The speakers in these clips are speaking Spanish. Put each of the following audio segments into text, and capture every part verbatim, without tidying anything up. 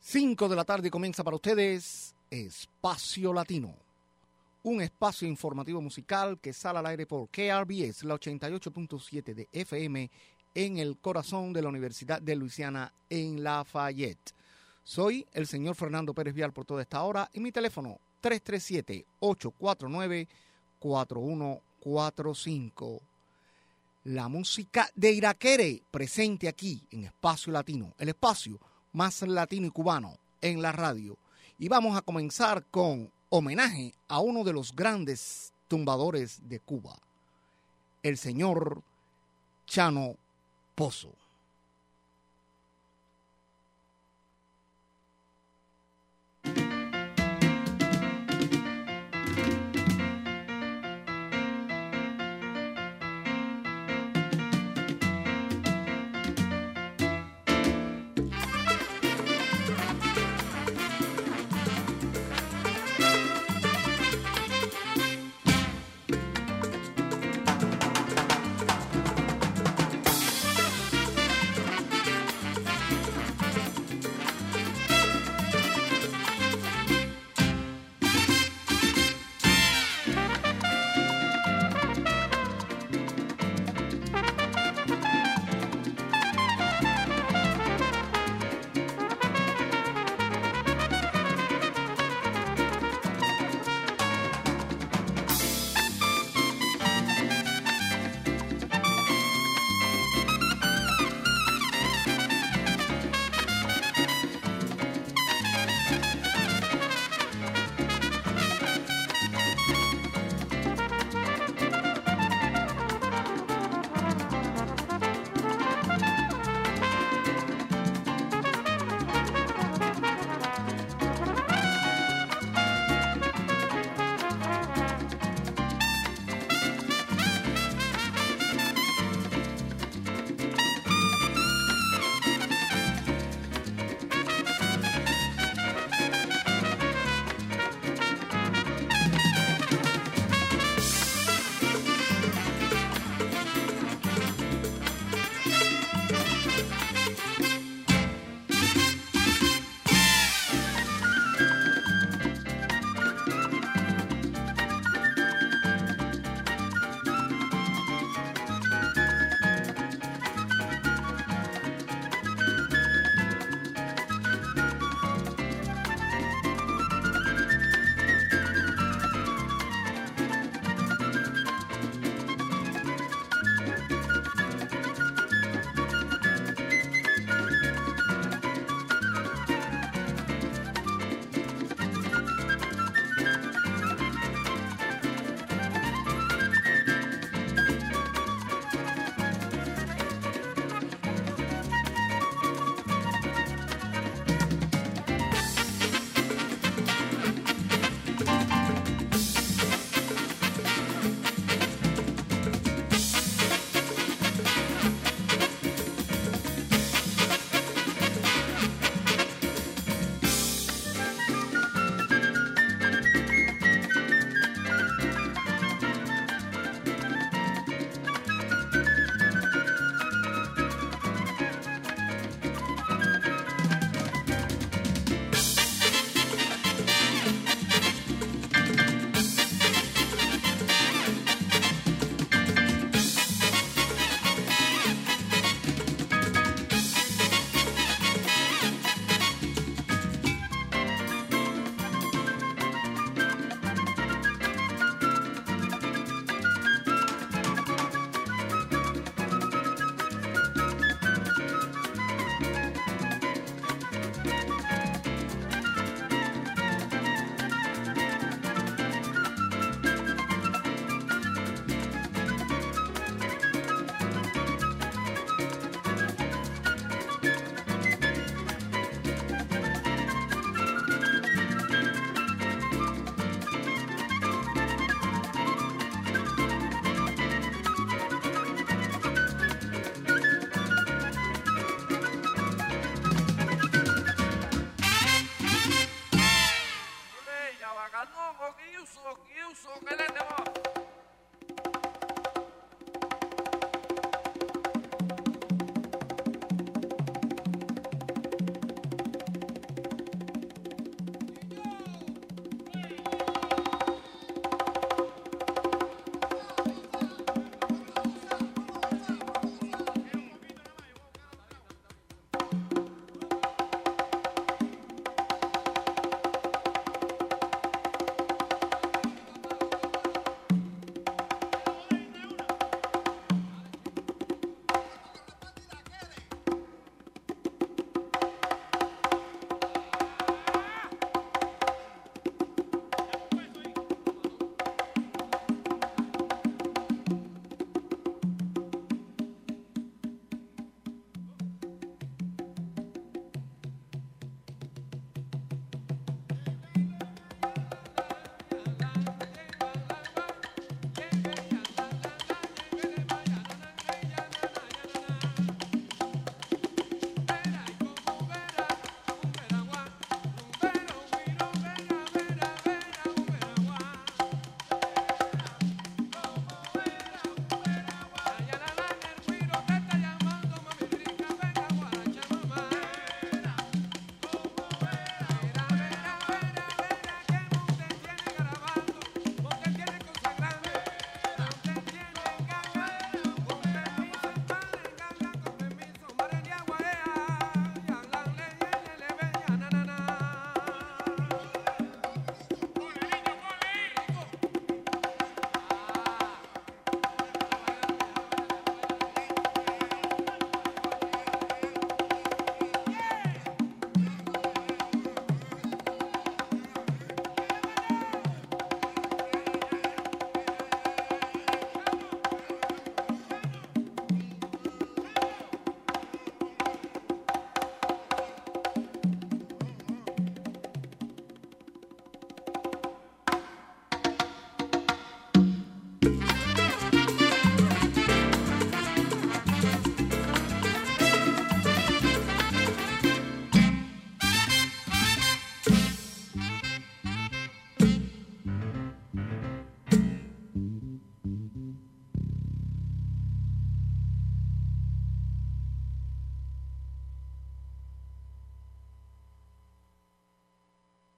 cinco de la tarde comienza para ustedes Espacio Latino, un espacio informativo musical que sale al aire por K R B S, la ochenta y ocho punto siete de F M, en el corazón de la Universidad de Luisiana en Lafayette. Soy el señor Fernando Pérez Vial por toda esta hora y mi teléfono tres tres siete, ocho cuatro nueve, cuatro uno cuatro cinco. La música de Iraquere presente aquí en Espacio Latino, el espacio más latino y cubano en la radio. Y vamos a comenzar con homenaje a uno de los grandes tumbadores de Cuba, el señor Chano Pozo.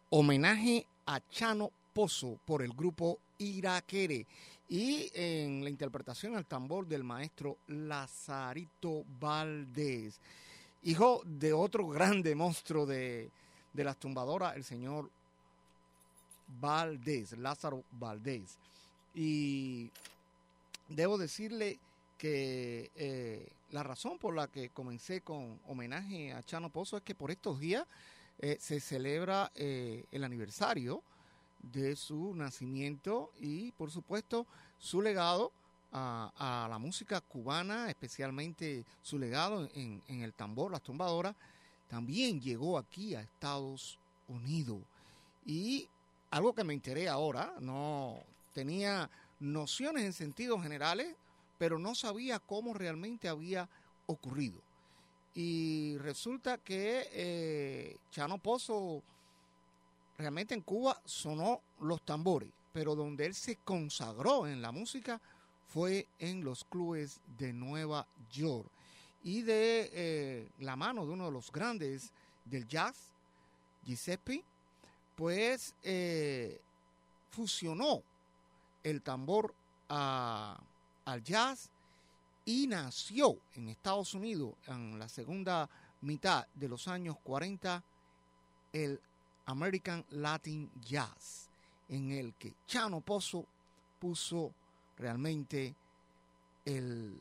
Homenaje a Chano Pozo por el grupo Irakere y en la interpretación al tambor del maestro Lazarito Valdés, hijo de otro grande monstruo de, de las tumbadoras, el señor Valdés, Lázaro Valdés. Y debo decirle que eh, la razón por la que comencé con homenaje a Chano Pozo es que por estos días eh, se celebra eh, el aniversario de su nacimiento y, por supuesto, su legado a, a la música cubana, especialmente su legado en, en el tambor, las tumbadoras, también llegó aquí a Estados Unidos. Y algo que me enteré ahora, no tenía nociones en sentidos generales, pero no sabía cómo realmente había ocurrido. Y resulta que eh, Chano Pozo realmente en Cuba sonó los tambores, pero donde él se consagró en la música fue en los clubes de Nueva York. Y de eh, la mano de uno de los grandes del jazz, Giuseppe, pues eh, fusionó el tambor a, al jazz y nació en Estados Unidos en la segunda mitad de los años cuarenta el American Latin Jazz, en el que Chano Pozo puso realmente el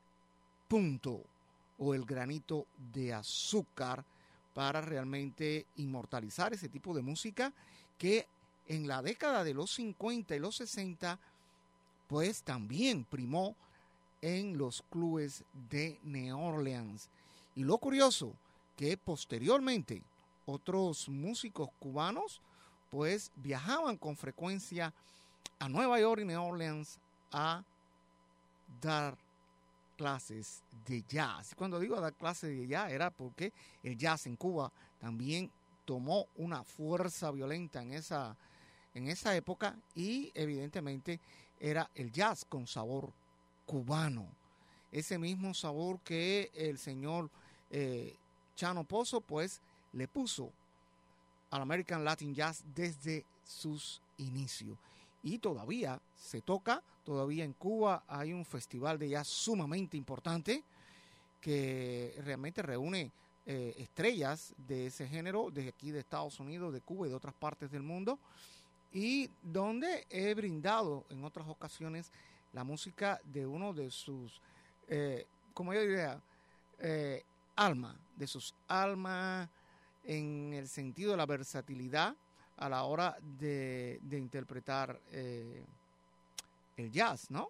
punto o el granito de azúcar para realmente inmortalizar ese tipo de música que en la década de los cincuenta y los sesenta pues también primó en los clubes de New Orleans. Y lo curioso, que posteriormente otros músicos cubanos pues viajaban con frecuencia a Nueva York y New Orleans a dar clases de jazz. Y cuando digo dar clases de jazz era porque el jazz en Cuba también tomó una fuerza violenta en esa, en esa época y evidentemente era el jazz con sabor cubano. Ese mismo sabor que el señor eh, Chano Pozo pues le puso al American Latin Jazz desde sus inicios. Y todavía se toca, todavía en Cuba hay un festival de jazz sumamente importante que realmente reúne eh, estrellas de ese género de aquí de Estados Unidos, de Cuba y de otras partes del mundo, y donde he brindado en otras ocasiones la música de uno de sus, eh, como yo diría, eh, alma, de sus almas en el sentido de la versatilidad a la hora de, de interpretar eh, el jazz, ¿no?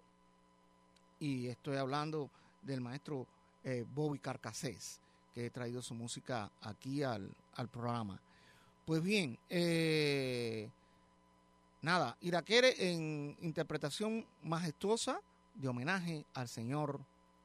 Y estoy hablando del maestro eh, Bobby Carcassés, que he traído su música aquí al, al programa. Pues bien, eh, nada, Irakere en interpretación majestuosa de homenaje al señor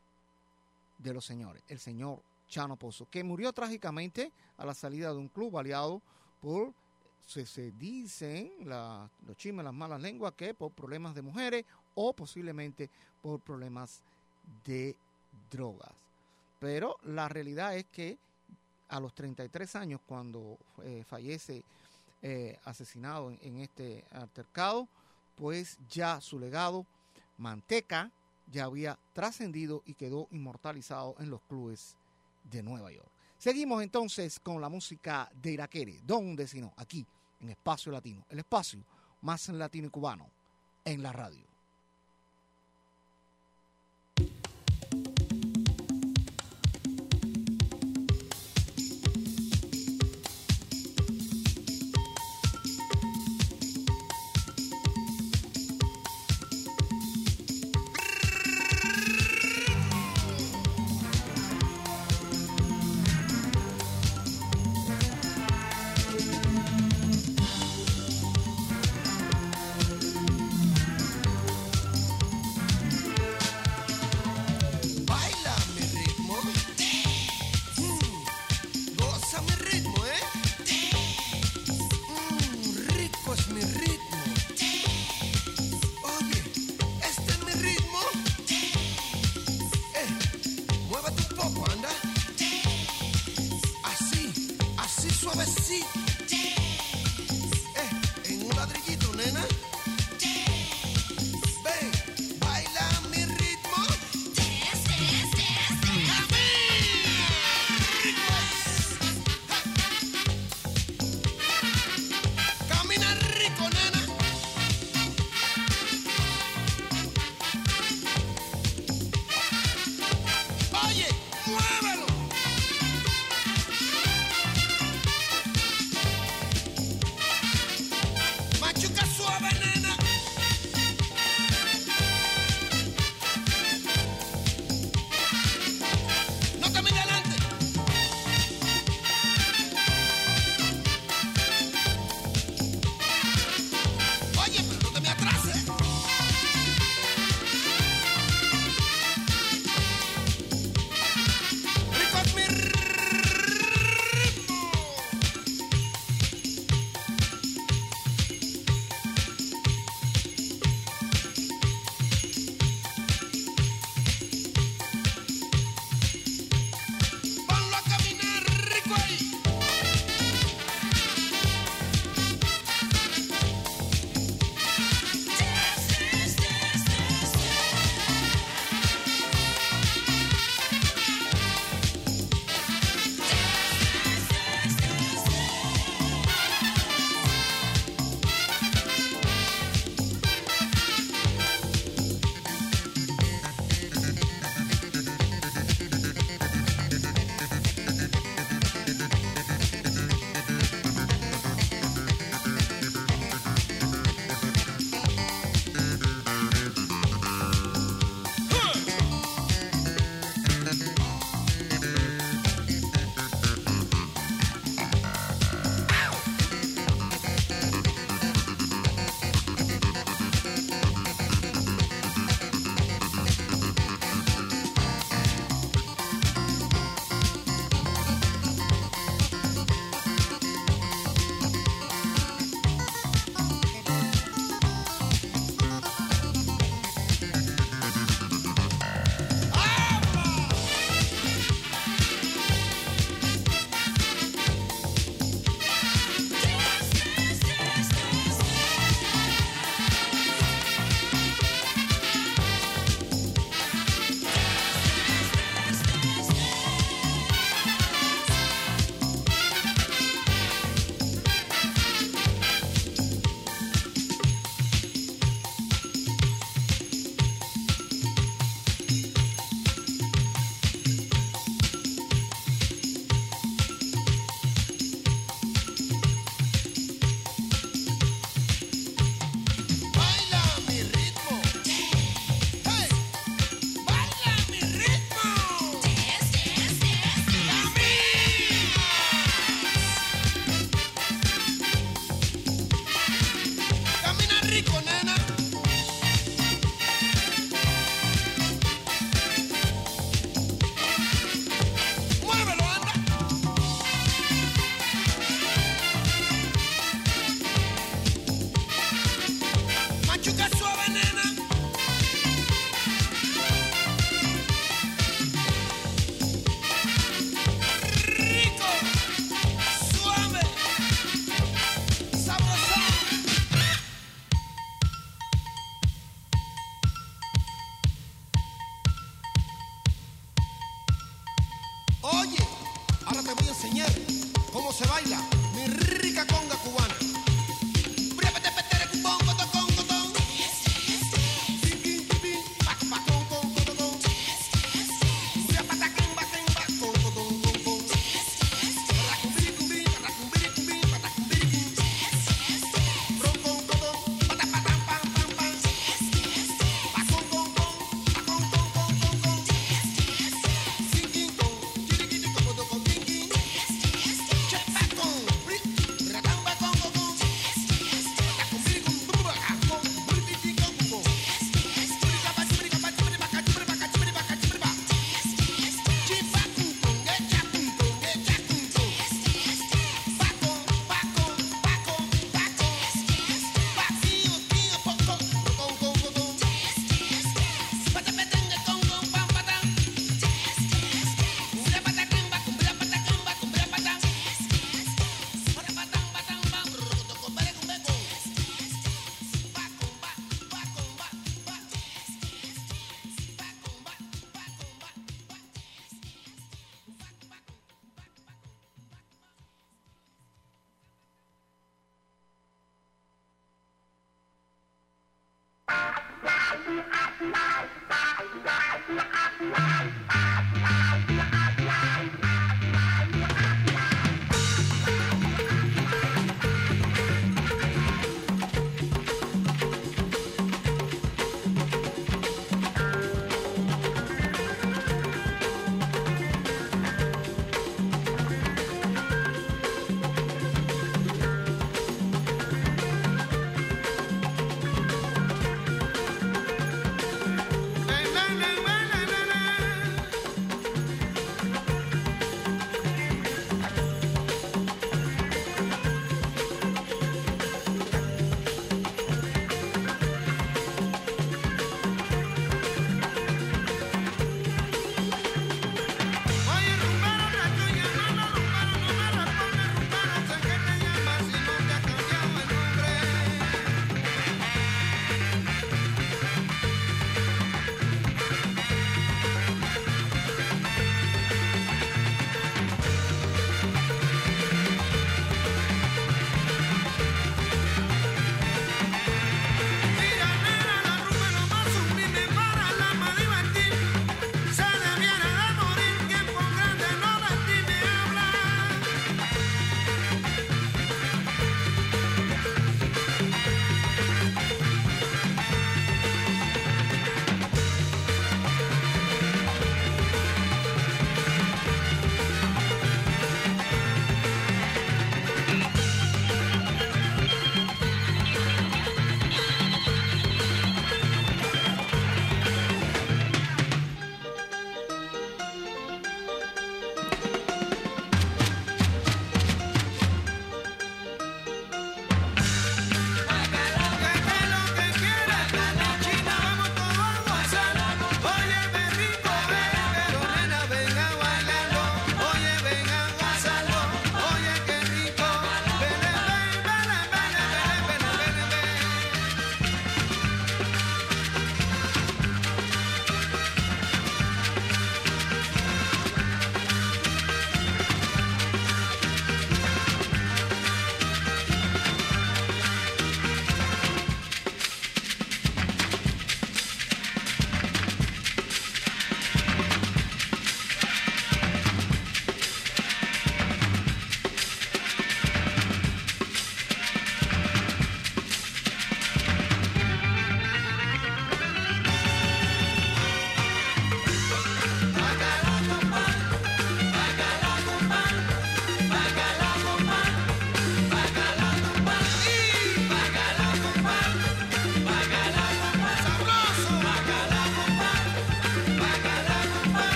de los señores, el señor Chano Pozo, que murió trágicamente a la salida de un club baleado por, se, se dicen la, los chismes, las malas lenguas, que por problemas de mujeres o posiblemente por problemas de drogas. Pero la realidad es que a los treinta y tres años, cuando eh, fallece eh, asesinado en, en este altercado, pues ya su legado, Manteca, ya había trascendido y quedó inmortalizado en los clubes de Nueva York. Seguimos entonces con la música de Irakere, donde si no, aquí en Espacio Latino, el espacio más latino y cubano en la radio.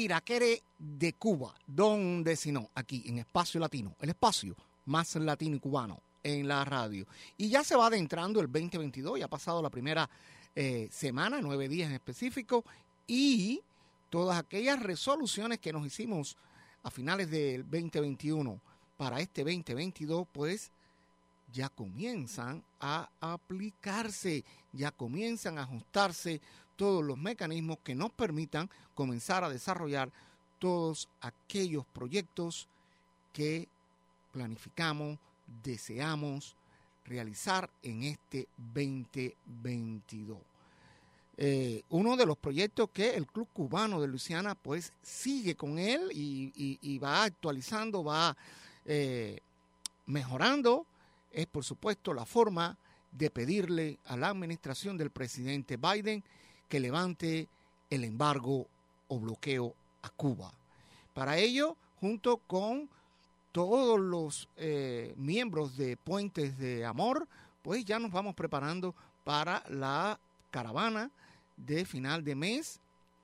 Iraquere de Cuba. ¿Dónde si no? Aquí en Espacio Latino, el espacio más latino y cubano en la radio. Y ya se va adentrando el veinte veintidós, ya ha pasado la primera eh, semana, nueve días en específico, y todas aquellas resoluciones que nos hicimos a finales del veinte veintiuno para este veinte veintidós, pues ya comienzan a aplicarse, ya comienzan a ajustarse todos los mecanismos que nos permitan comenzar a desarrollar todos aquellos proyectos que planificamos, deseamos realizar en este veinte veintidós. Eh, uno de los proyectos que el Club Cubano de Luisiana pues sigue con él y, y, y va actualizando, va eh, mejorando, es por supuesto la forma de pedirle a la administración del presidente Biden que levante el embargo o bloqueo a Cuba. Para ello, junto con todos los eh, miembros de Puentes de Amor, pues ya nos vamos preparando para la caravana de final de mes,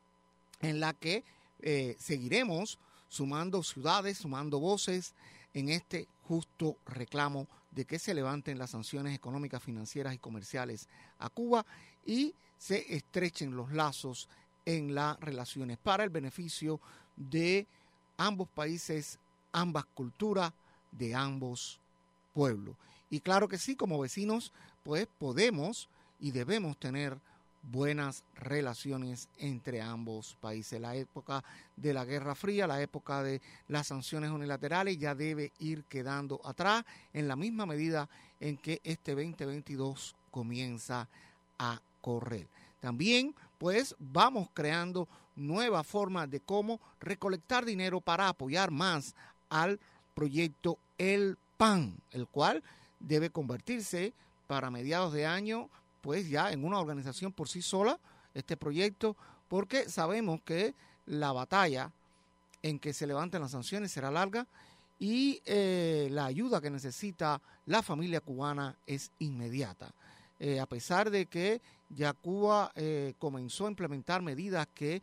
en la que eh, seguiremos sumando ciudades, sumando voces en este justo reclamo de que se levanten las sanciones económicas, financieras y comerciales a Cuba y se estrechen los lazos en las relaciones para el beneficio de ambos países, ambas culturas, de ambos pueblos. Y claro que sí, como vecinos, pues podemos y debemos tener buenas relaciones entre ambos países. La época de la Guerra Fría, la época de las sanciones unilaterales ya debe ir quedando atrás en la misma medida en que este veinte veintidós comienza a correr. También, pues, vamos creando nuevas formas de cómo recolectar dinero para apoyar más al proyecto El P A N, el cual debe convertirse para mediados de año pues ya en una organización por sí sola, este proyecto, porque sabemos que la batalla en que se levanten las sanciones será larga y eh, la ayuda que necesita la familia cubana es inmediata. Eh, a pesar de que ya Cuba eh, comenzó a implementar medidas que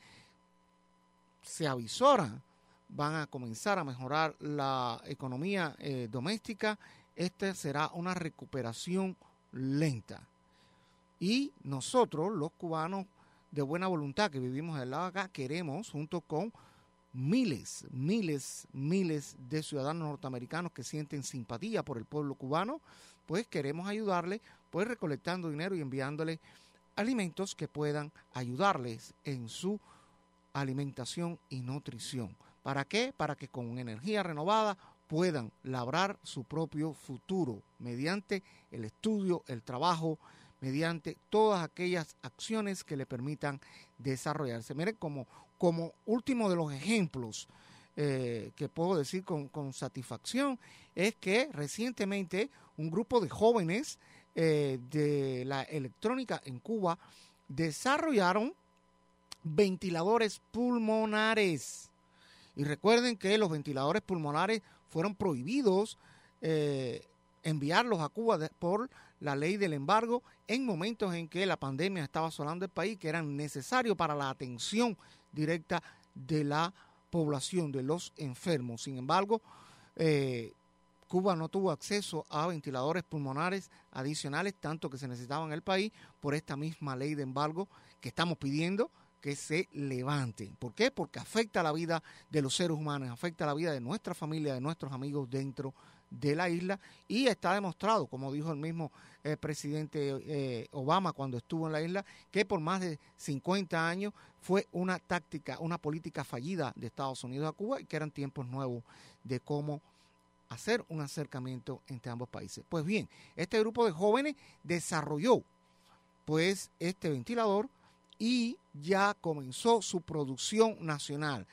se avisoran, van a comenzar a mejorar la economía eh, doméstica, esta será una recuperación lenta. Y nosotros, los cubanos de buena voluntad que vivimos al lado acá, queremos, junto con miles, miles, miles de ciudadanos norteamericanos que sienten simpatía por el pueblo cubano, pues queremos ayudarles, pues recolectando dinero y enviándoles alimentos que puedan ayudarles en su alimentación y nutrición. ¿Para qué? Para que con energía renovada puedan labrar su propio futuro mediante el estudio, el trabajo, mediante todas aquellas acciones que le permitan desarrollarse. Miren, como, como último de los ejemplos eh, que puedo decir con, con satisfacción, es que recientemente un grupo de jóvenes eh, de la electrónica en Cuba desarrollaron ventiladores pulmonares. Y recuerden que los ventiladores pulmonares fueron prohibidos eh, enviarlos a Cuba de, por la ley del embargo en momentos en que la pandemia estaba asolando el país, que eran necesarios para la atención directa de la población, de los enfermos. Sin embargo, eh, Cuba no tuvo acceso a ventiladores pulmonares adicionales, tanto que se necesitaban en el país, por esta misma ley de embargo que estamos pidiendo que se levanten. ¿Por qué? Porque afecta la vida de los seres humanos, afecta la vida de nuestra familia, de nuestros amigos dentro de la isla, y está demostrado, como dijo el mismo eh, presidente eh, Obama cuando estuvo en la isla, que por más de cincuenta años fue una táctica, una política fallida de Estados Unidos a Cuba y que eran tiempos nuevos de cómo hacer un acercamiento entre ambos países. Pues bien, este grupo de jóvenes desarrolló pues este ventilador y ya comenzó su producción nacional.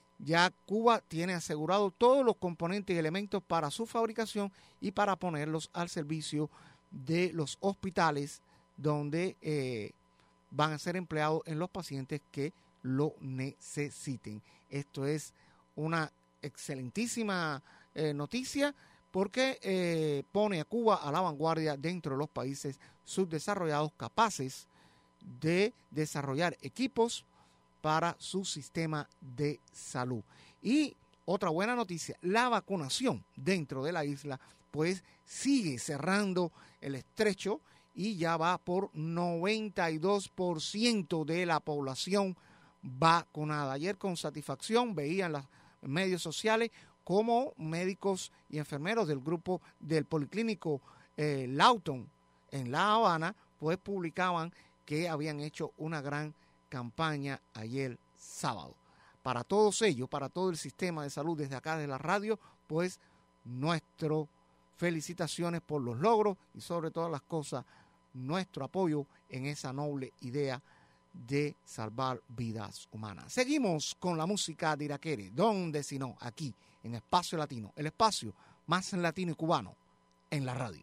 Ya Cuba tiene asegurado todos los componentes y elementos para su fabricación y para ponerlos al servicio de los hospitales donde eh, van a ser empleados en los pacientes que lo necesiten. Esto es una excelentísima eh, noticia porque eh, pone a Cuba a la vanguardia dentro de los países subdesarrollados capaces de desarrollar equipos para su sistema de salud. Y otra buena noticia, la vacunación dentro de la isla pues sigue cerrando el estrecho y ya va por noventa y dos por ciento de la población vacunada. Ayer con satisfacción veían los medios sociales como médicos y enfermeros del grupo del Policlínico eh, Lawton en La Habana pues publicaban que habían hecho una gran campaña ayer sábado. Para todos ellos, para todo el sistema de salud desde acá de la radio, pues nuestras felicitaciones por los logros y sobre todas las cosas, nuestro apoyo en esa noble idea de salvar vidas humanas. Seguimos con la música de Iraquere, donde si no, aquí en Espacio Latino, el espacio más latino y cubano en la radio.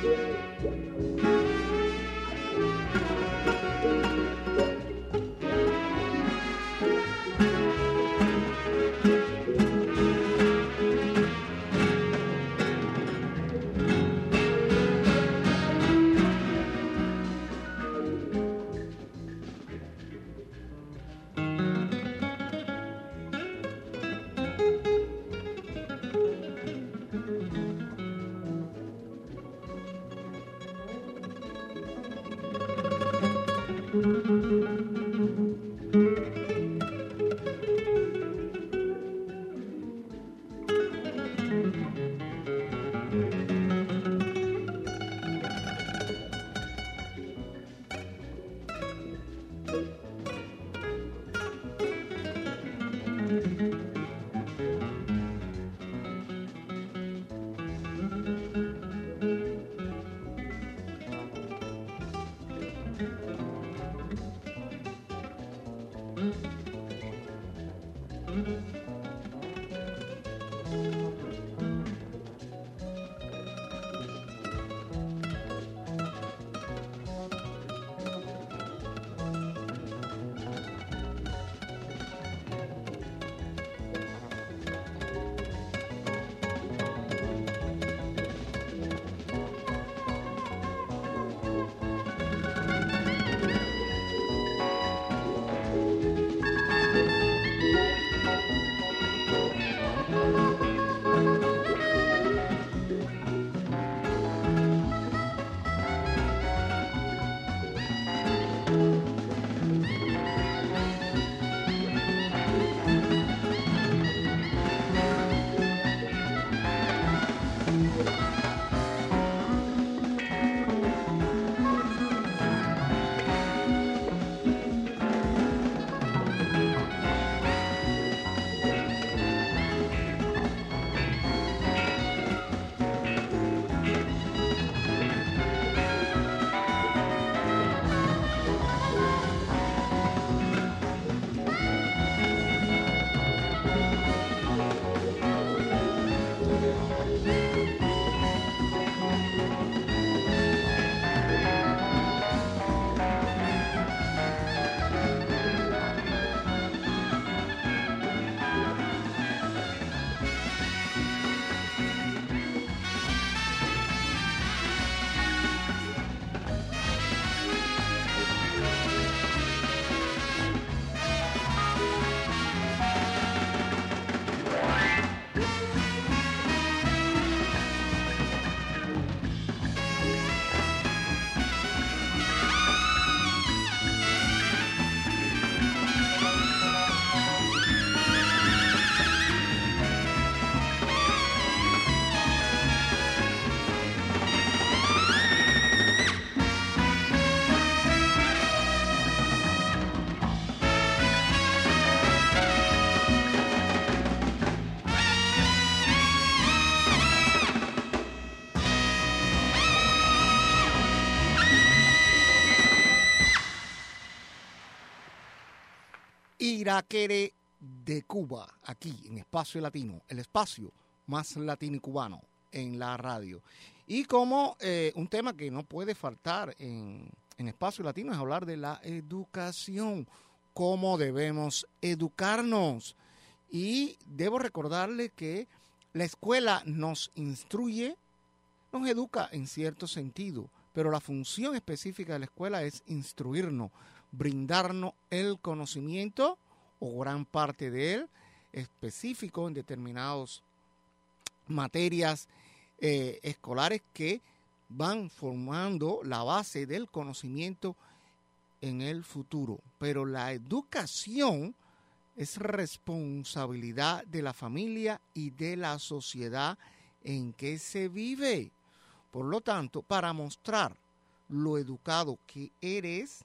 Iraquere de Cuba, aquí en Espacio Latino, el espacio más latino y cubano en la radio. Y como eh, un tema que no puede faltar en, en Espacio Latino es hablar de la educación, cómo debemos educarnos. Y debo recordarle que la escuela nos instruye, nos educa en cierto sentido, pero la función específica de la escuela es instruirnos, brindarnos el conocimiento o gran parte de él específico en determinadas materias eh, escolares que van formando la base del conocimiento en el futuro. Pero la educación es responsabilidad de la familia y de la sociedad en que se vive. Por lo tanto, para mostrar lo educado que eres,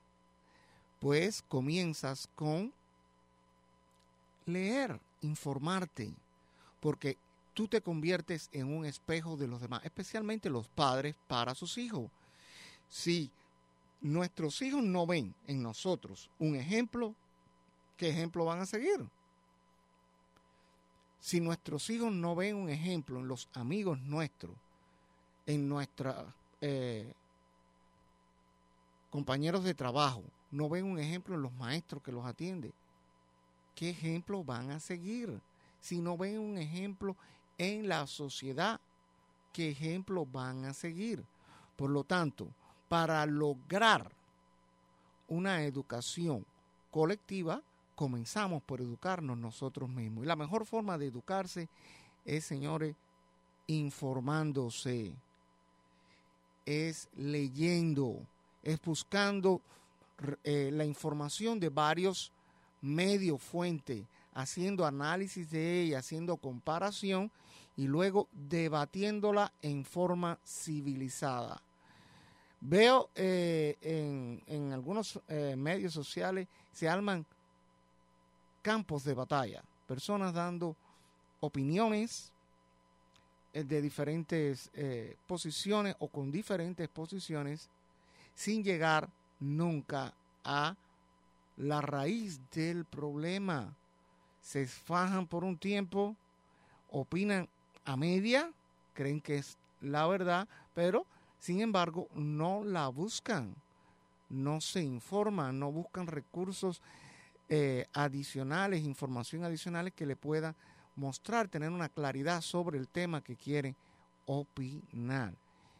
pues comienzas con leer, informarte, porque tú te conviertes en un espejo de los demás, especialmente los padres para sus hijos. Si nuestros hijos no ven en nosotros un ejemplo, ¿qué ejemplo van a seguir? Si nuestros hijos no ven un ejemplo en los amigos nuestros, en nuestra eh, compañeros de trabajo, no ven un ejemplo en los maestros que los atienden, ¿qué ejemplo van a seguir? Si no ven un ejemplo en la sociedad, ¿qué ejemplo van a seguir? Por lo tanto, para lograr una educación colectiva, comenzamos por educarnos nosotros mismos. Y la mejor forma de educarse es, señores, informándose, es leyendo, es buscando eh, la información de varios medios, fuentes, haciendo análisis de ella, haciendo comparación y luego debatiéndola en forma civilizada. Veo eh, en, en algunos eh, medios sociales se arman campos de batalla, personas dando opiniones eh, de diferentes eh, posiciones o con diferentes posiciones sin llegar nunca a la raíz del problema. Se fajan por un tiempo, opinan a media, creen que es la verdad, pero sin embargo no la buscan, no se informan, no buscan recursos eh, adicionales, información adicionales que le puedan mostrar, tener una claridad sobre el tema que quieren opinar.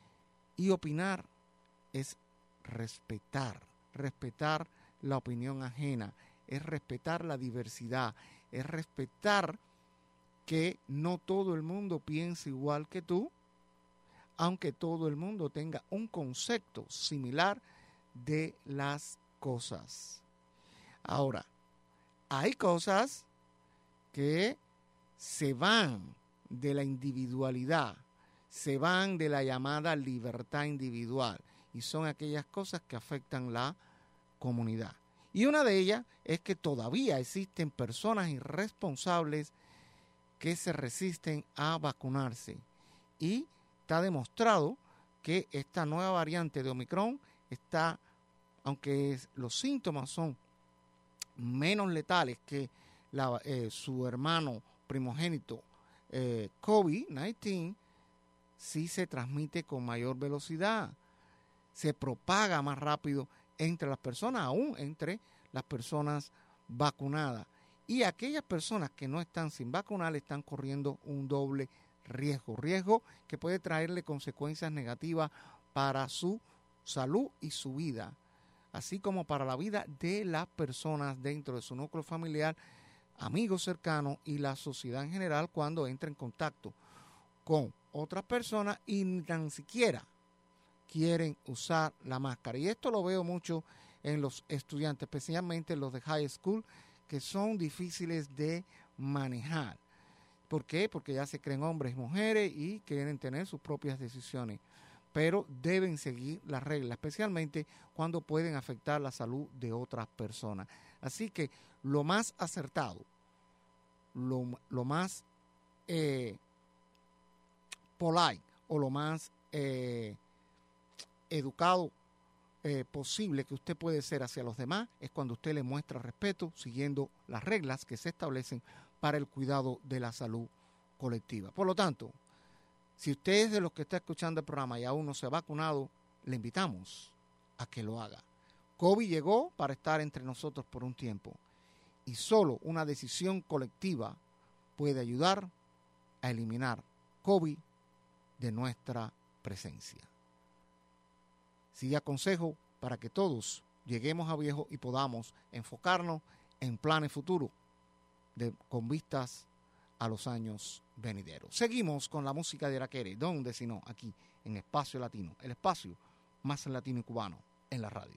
Y opinar es respetar, respetar la opinión ajena, es respetar la diversidad, es respetar que no todo el mundo piense igual que tú, aunque todo el mundo tenga un concepto similar de las cosas. Ahora, hay cosas que se van de la individualidad, se van de la llamada libertad individual y son aquellas cosas que afectan la comunidad. Y una de ellas es que todavía existen personas irresponsables que se resisten a vacunarse. Y está demostrado que esta nueva variante de Omicron está, aunque los síntomas son menos letales que la, eh, su hermano primogénito eh, COVID diecinueve, sí se transmite con mayor velocidad, se propaga más rápido entre las personas, aún entre las personas vacunadas. Y aquellas personas que no están sin vacunar están corriendo un doble riesgo, riesgo que puede traerle consecuencias negativas para su salud y su vida, así como para la vida de las personas dentro de su núcleo familiar, amigos cercanos y la sociedad en general cuando entra en contacto con otras personas y ni tan siquiera quieren usar la máscara. Y esto lo veo mucho en los estudiantes, especialmente los de high school, que son difíciles de manejar. ¿Por qué? Porque ya se creen hombres y mujeres y quieren tener sus propias decisiones, pero deben seguir las reglas, especialmente cuando pueden afectar la salud de otras personas. Así que lo más acertado, lo, lo más eh, polite o lo más eh, educado eh, posible que usted puede ser hacia los demás es cuando usted le muestra respeto siguiendo las reglas que se establecen para el cuidado de la salud colectiva. Por lo tanto, si usted es de los que está escuchando el programa y aún no se ha vacunado, le invitamos a que lo haga. COVID llegó para estar entre nosotros por un tiempo y solo una decisión colectiva puede ayudar a eliminar COVID de nuestra presencia. Sigue consejo para que todos lleguemos a viejo y podamos enfocarnos en planes futuros de, con vistas a los años venideros. Seguimos con la música de Iraquere, donde si no, aquí en Espacio Latino, el espacio más latino y cubano en la radio.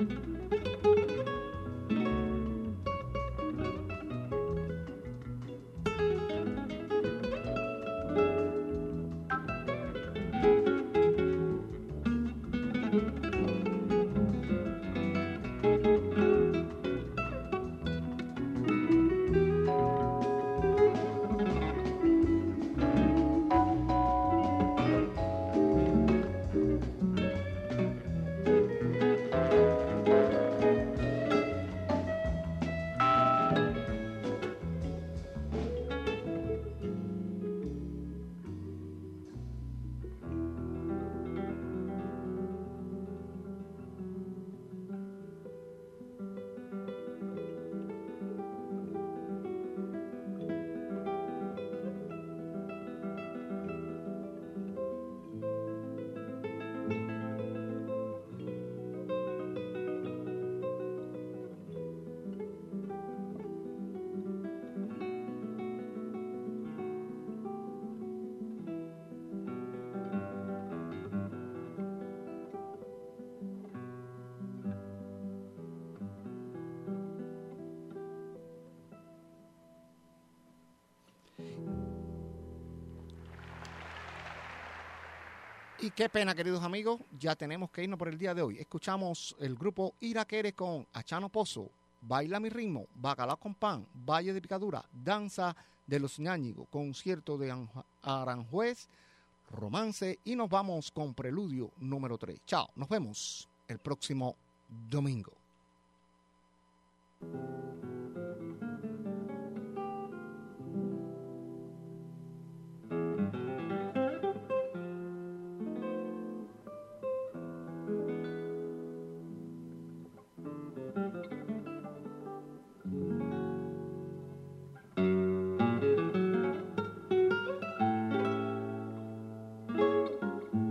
Y qué pena, queridos amigos, ya tenemos que irnos por el día de hoy. Escuchamos el grupo Iraquere con Achano Pozo, Baila mi ritmo, Bacalao con pan, Valle de Picadura, Danza de los Ñáñigos, concierto de Aranjuez, Romance, y nos vamos con Preludio número tres. Chao, nos vemos el próximo domingo.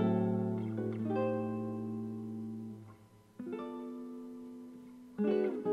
Thank you.